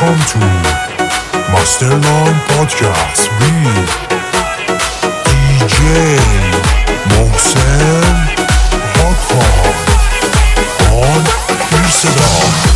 Welcome to Masterline Podcast with DJ محسن حاکان on Instagram.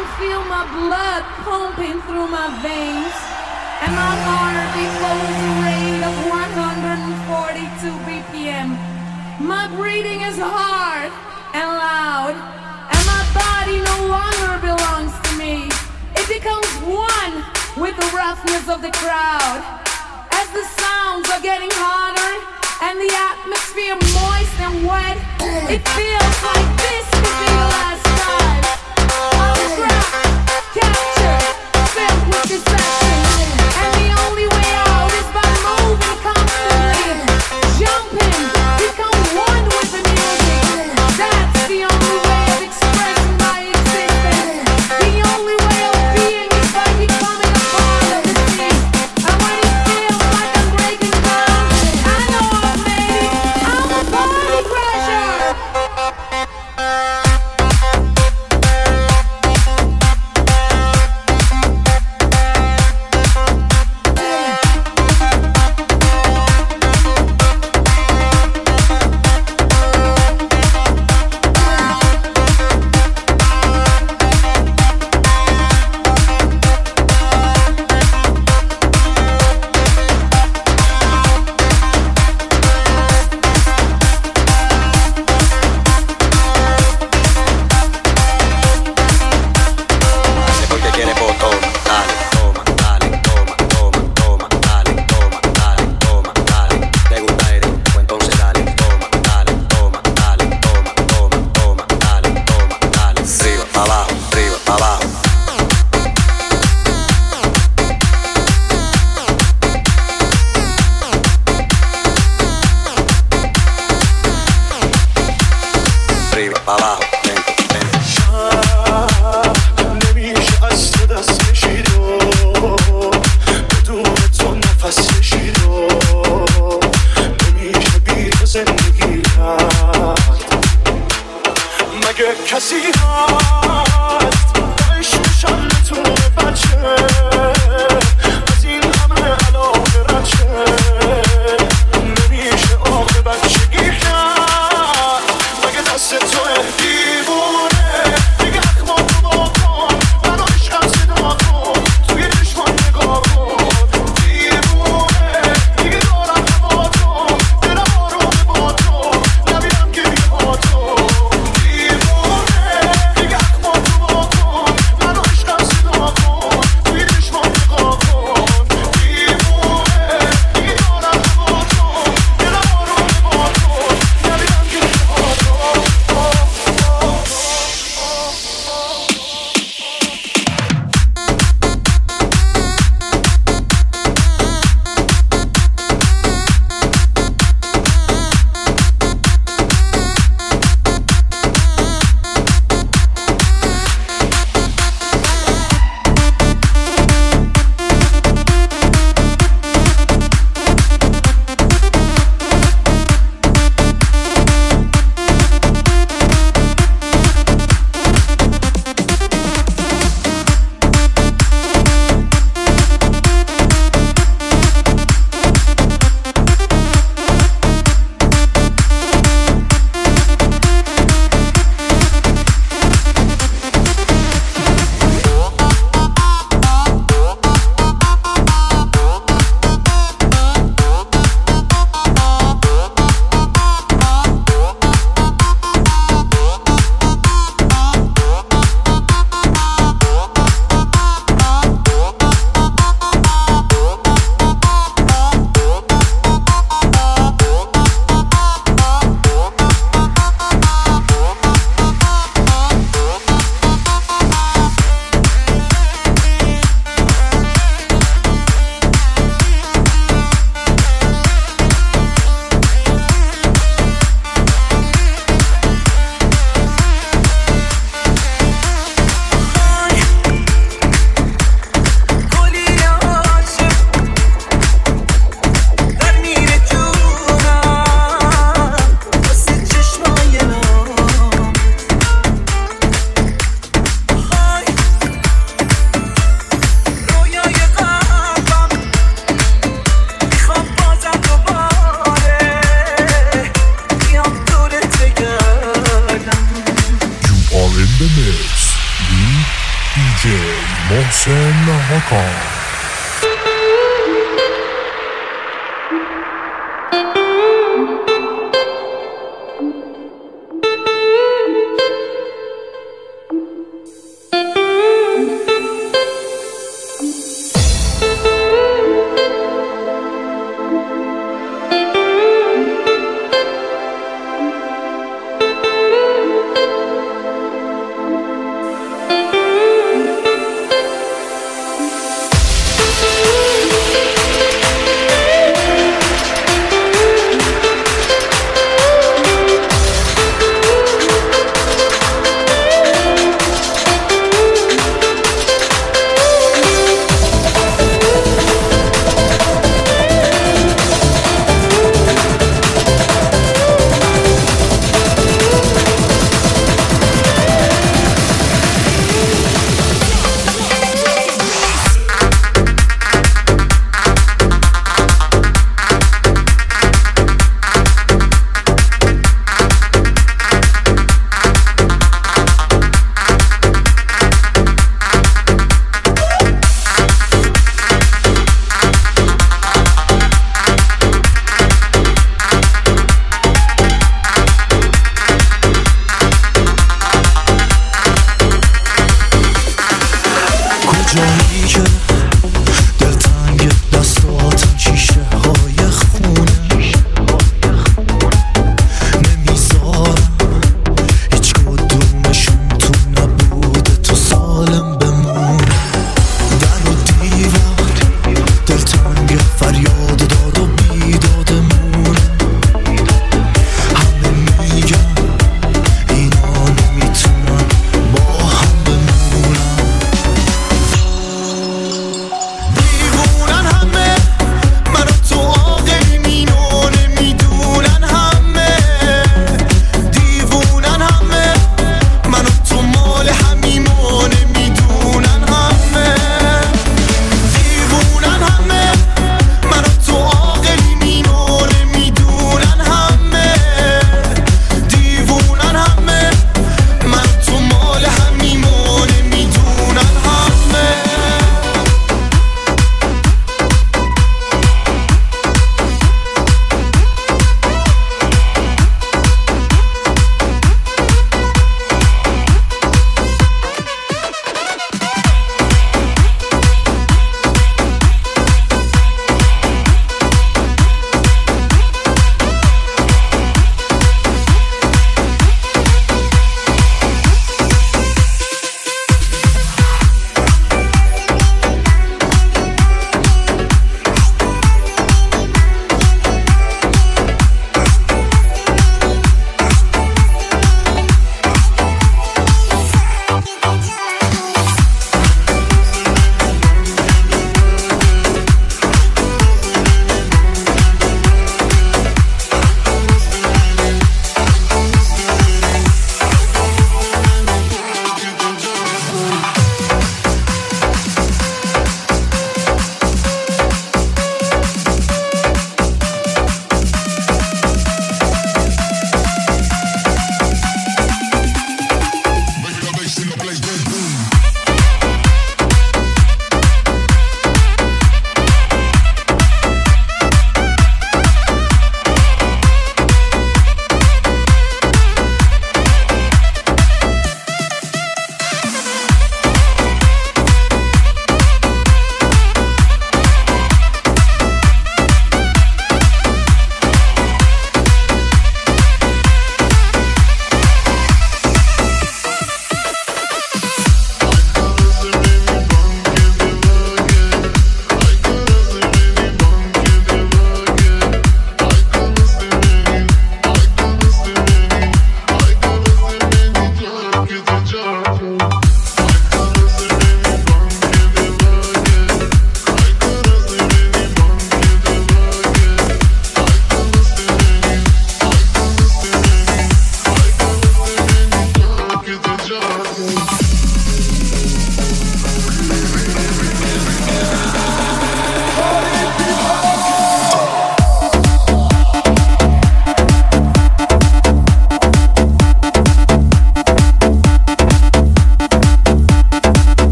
can feel my blood pumping through my veins, and my heartbeat flows at a rate of 142 BPM. My breathing is hard and loud, and my body no longer belongs to me. It becomes one with the roughness of the crowd. As the sounds are getting harder and the atmosphere moist and wet, it feels like this could be the last time. I'm trapped, captured, filled with deception, and the only way out is by moving constantly, jumping, become one with the music. That's the only way of expressing my existence. The only way of being is by becoming a part of the scene. And when it feels like I'm breaking down, I know I've made it. I'm a party crasher. DJ محسن حکام.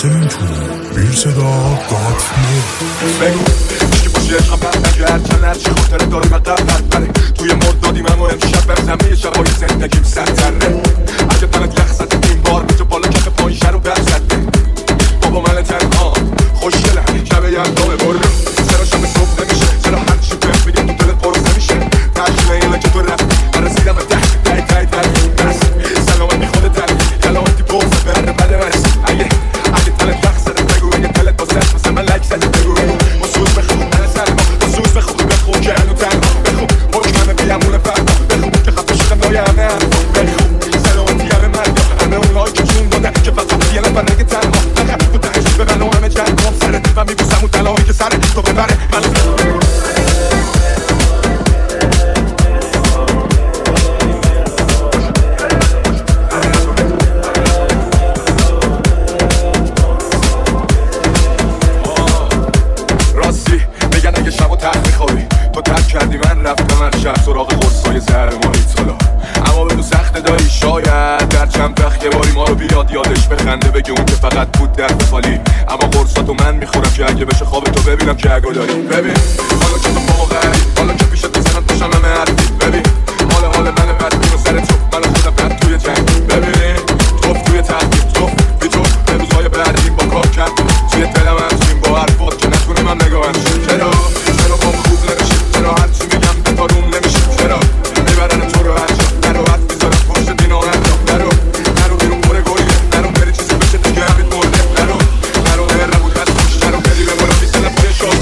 بیر صدا بگو چی باشه عشقم بر نگرد چند هرچی خاطره دارم قبل بره توی مردادی من و امشب برزم یه شبای زندگیم سرتره اگه تنت یخ زده این بار بجا بالا کف پایین شر و برزده بابا من تنها خوشگلم شب یردامه برو چرا شب صبح نمیشه چرا هرچی بهم بگه تو دلت پروز نمیشه تشنه اینه که تو رفت من رسیدم به ته بس سلامتی خودت داری کلامتی بغضه برده بده مرسی اگه تنت یخ زده بگو اگه تلت بازه مثل من لک زده بگو مسوز بخون من سرما مسوز بخون که هنو تنها بخون حکمه بیامون فردا بخون که خفه شدم لای همه بخون سلامتی همه مرد همه اونهایی که چون دادن که فقط یه نفر نگه تنها نخم تو تهش ببن و همه جنگ کام سره و میبوسم اون تلاهی که سره تو ببره من کردی من رفتم هر شب سراغ قرصای زهرمانی تالا اما بدو سخته داری شاید در چند وقت یه باری ما رو بیاد یادش بخنده بگه اون که فقط بود در فالی اما قرصاتو من میخورم که اگه بشه خواب تو ببینم که اگه داری ببین حالا که تو موقعی حالا که پیشت بزنم توشم همه حرفی ببین حال من بد بینو سر تو من خودم رد توی جنگ ببین توف توی تحقیق توف بی تو به روزهای بعدی با کار کرد توی دلم همچین با حرفات که نتونم هم نگاهم چرا با خوب نمیشه چرا هرچی میگم به تاروم نمیشه چرا میبرن تو رو هرجا نرو حد میذارم پشت دینا هرجا نرو بیرون پره گوریه نرو بری چیزی بشه دیگه همین مرده نرو هر نبود بس خوش نرو بری بمارم بیسلم توی شاد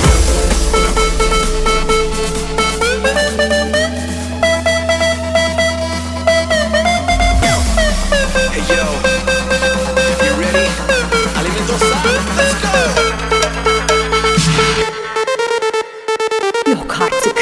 Hey yo, you ready? Alimento sal, let's go! Yok artık.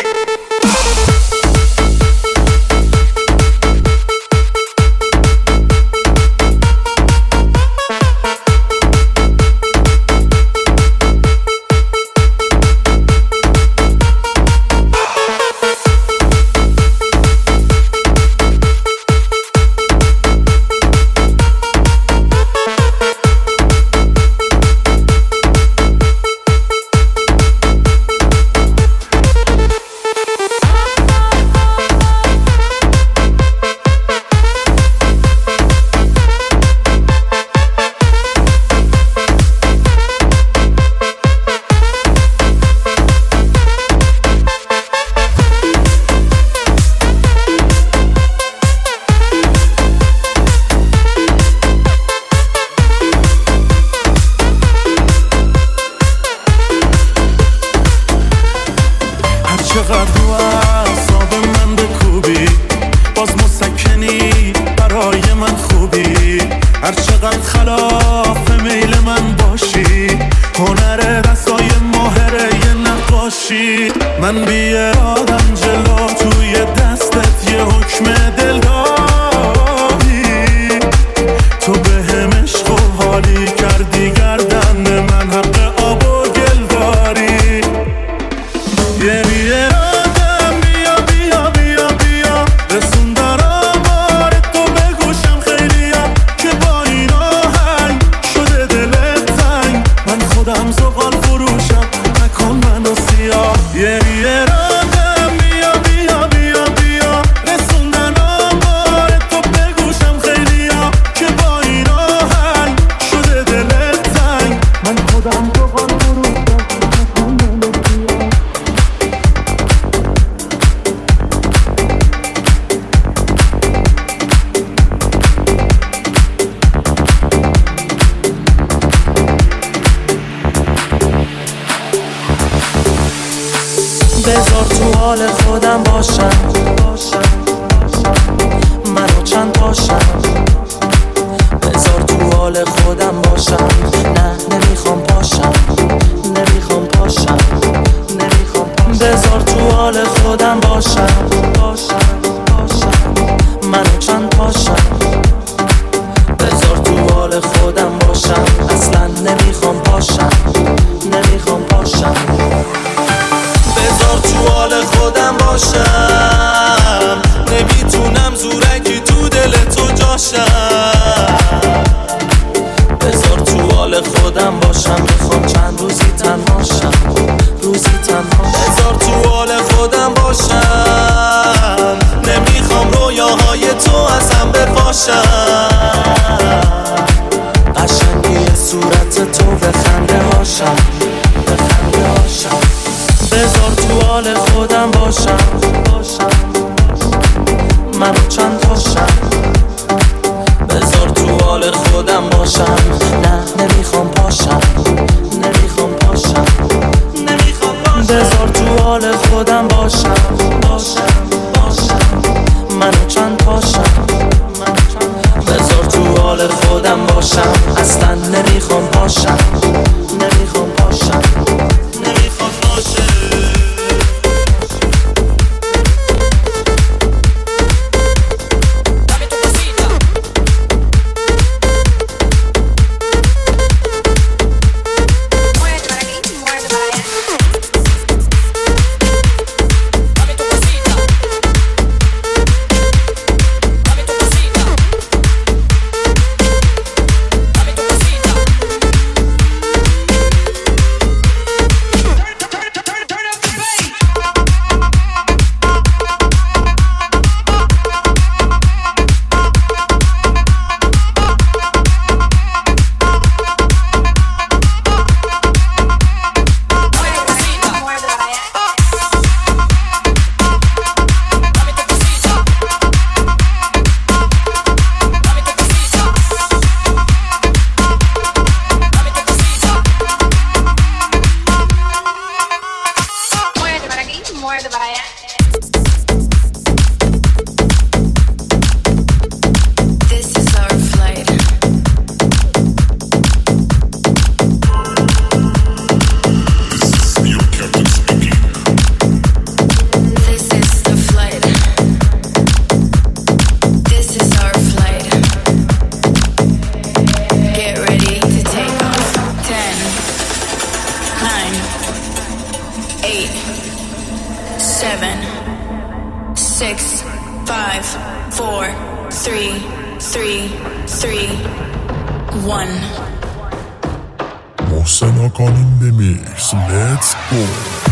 من بیادم جلو توی دستت یه حکم دل داری تو به هم عشق و حالی کردی گردن من حق آب و گل داری یه بیادم بیا رسون دارم آره تو بگوشم خیلی ها که با این آهنگ شده دلت تنگ من خودم زغال فروشم نکن منو سیاه یه بیادم بیا رسوندنم آره تو بگوشم خیلی ها که با این آهنگ شده دلت تنگ من خودم زغال فروشم نکن منو سیاه بذار تو حال خودم باشم منو چند پاشم بذار تو حال خودم باشم نه نمیخوام پاشم بذار تو حال خودم باشم منو چند پاشم بذار تو حال خودم باشم اصلا نمیخوام پاشم بذار تو حال خودم باشم نمیتونم زورکی تو دل تو جاشم بذار تو حال باشم منو چند پاشم بذار تو حال خودم باشم اصلا نمیخوام پاشم محسن آقان in the mix. Let's go.